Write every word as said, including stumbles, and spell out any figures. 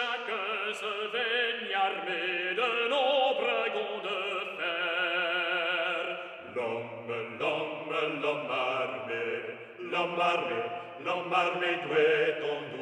chacun se veigne armé de nos dragons de fer. L'homme, l'homme, l'homme armé, l'homme armé, l'homme armé doit on